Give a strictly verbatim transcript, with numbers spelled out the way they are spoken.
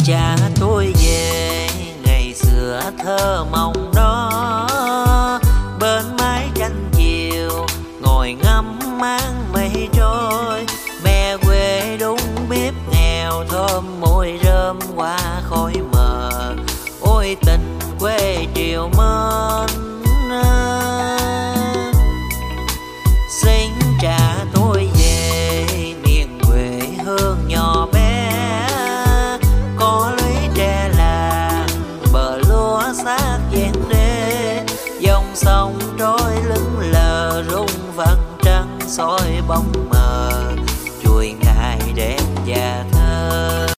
cha tôi về ngày xưa thơ mộng đó, bên mái tranh chiều ngồi ngắm máng mây trôi. Mẹ quê đúng bếp nghèo thơm môi rơm qua khói mờ. Ôi tình quê triều mến, xin trả tôi về miền quê hương nhỏ bé. Có lũy tre làng bờ lúa sát ven đê, dòng sông trôi lững lờ rung vầng trăng soi bóng